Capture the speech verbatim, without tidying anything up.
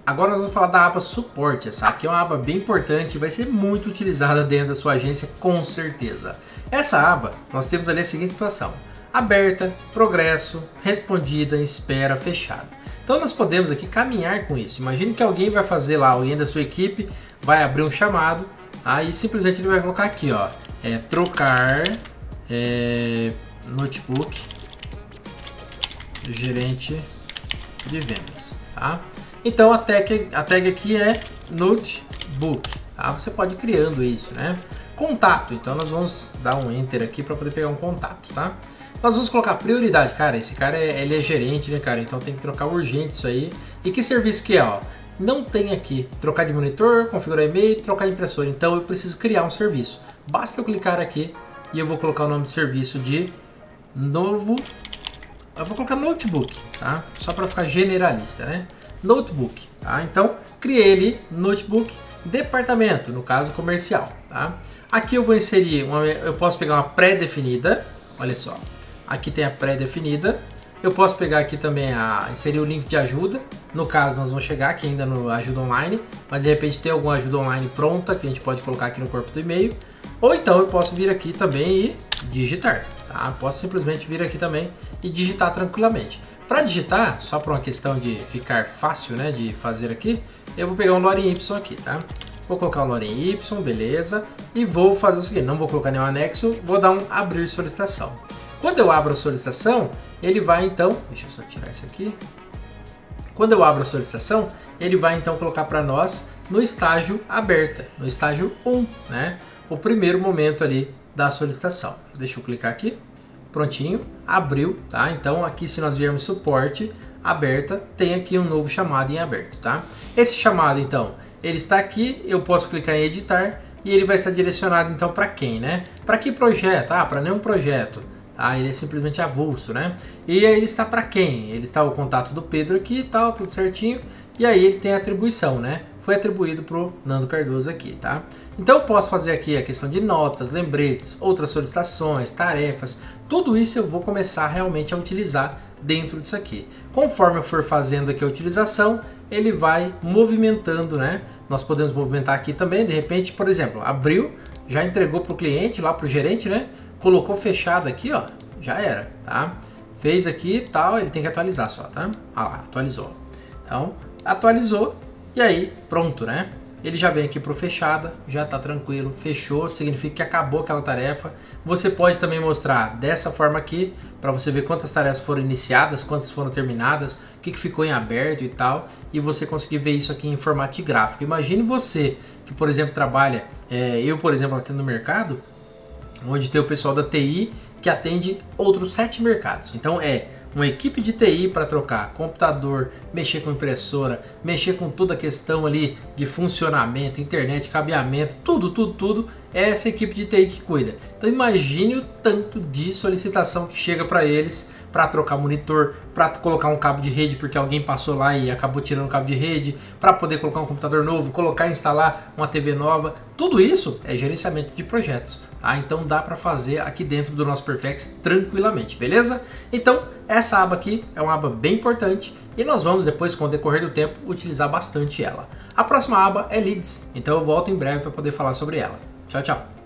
Agora nós vamos falar da aba suporte. Essa aqui é uma aba bem importante e vai ser muito utilizada dentro da sua agência, com certeza. Essa aba, nós temos ali a seguinte situação: aberta, progresso, respondida, espera, fechado. Então nós podemos aqui caminhar com isso. Imagine que alguém vai fazer lá, alguém da sua equipe vai abrir um chamado, aí simplesmente ele vai colocar aqui, ó, é, trocar é, notebook do gerente de vendas, tá? Então a tag, a tag aqui é notebook, tá? Você pode ir criando isso, né? Contato, então nós vamos dar um enter aqui para poder pegar um contato, tá? Nós vamos colocar prioridade, cara, esse cara é, ele é gerente, né, cara? Então tem que trocar urgente isso aí. E que serviço que é, ó? Não tem aqui trocar de monitor, configurar e-mail, trocar de impressora. Então eu preciso criar um serviço. Basta eu clicar aqui e eu vou colocar o nome do serviço de novo. Eu vou colocar notebook, tá? Só para ficar generalista, né? Notebook, tá? Então criei ali notebook departamento, no caso comercial, tá? Aqui eu vou inserir uma, eu posso pegar uma pré-definida, olha só. Aqui tem a pré-definida. Eu posso pegar aqui também a inserir o link de ajuda. No caso, nós vamos chegar aqui ainda no ajuda online, mas de repente tem alguma ajuda online pronta que a gente pode colocar aqui no corpo do e-mail. Ou então eu posso vir aqui também e digitar, tá? Posso simplesmente vir aqui também e digitar tranquilamente. Para digitar, só por uma questão de ficar fácil, né, de fazer aqui, eu vou pegar um lorem Y aqui, tá? Vou colocar um lorem Y, beleza, e vou fazer o seguinte: não vou colocar nenhum anexo, vou dar um abrir solicitação. Quando eu abro a solicitação, ele vai então, deixa eu só tirar isso aqui. Quando eu abro a solicitação, ele vai então colocar para nós no estágio aberta, no estágio um, né? O primeiro momento ali da solicitação. Deixa eu clicar aqui, prontinho, abriu, tá? Então aqui, se nós viermos suporte aberta, tem aqui um novo chamado em aberto, tá? Esse chamado então, ele está aqui, eu posso clicar em editar e ele vai estar direcionado então para quem, né? Para que projeto? Ah, para nenhum projeto. Ah, ele é simplesmente avulso, né? E aí ele está para quem? Ele está o contato do Pedro aqui e tal, tudo certinho. E aí ele tem a atribuição, né? Foi atribuído para o Nando Cardoso aqui, tá? Então eu posso fazer aqui a questão de notas, lembretes, outras solicitações, tarefas. Tudo isso eu vou começar realmente a utilizar dentro disso aqui. Conforme eu for fazendo aqui a utilização, ele vai movimentando, né? Nós podemos movimentar aqui também, de repente, por exemplo, abriu, já entregou para o cliente, lá para o gerente, né? Colocou fechado aqui, ó, já era, tá? Fez aqui e tal, ele tem que atualizar só, tá? Ah lá, atualizou. Então, atualizou e aí, pronto, né? Ele já vem aqui pro fechada, já tá tranquilo, fechou, significa que acabou aquela tarefa. Você pode também mostrar dessa forma aqui, para você ver quantas tarefas foram iniciadas, quantas foram terminadas, o que, que ficou em aberto e tal, e você conseguir ver isso aqui em formato de gráfico. Imagine você que, por exemplo, trabalha, é, eu, por exemplo, atendo no mercado, onde tem o pessoal da T I que atende outros sete mercados. Então é uma equipe de T I para trocar computador, mexer com impressora, mexer com toda a questão ali de funcionamento, internet, cabeamento, tudo, tudo, tudo, é essa equipe de T I que cuida. Então imagine o tanto de solicitação que chega para eles para trocar monitor, para colocar um cabo de rede porque alguém passou lá e acabou tirando o cabo de rede, para poder colocar um computador novo, colocar e instalar uma T V nova. Tudo isso é gerenciamento de projetos, tá? Então dá para fazer aqui dentro do nosso Perfex tranquilamente, beleza? Então essa aba aqui é uma aba bem importante e nós vamos depois, com o decorrer do tempo, utilizar bastante ela. A próxima aba é Leads, então eu volto em breve para poder falar sobre ela. Tchau, tchau!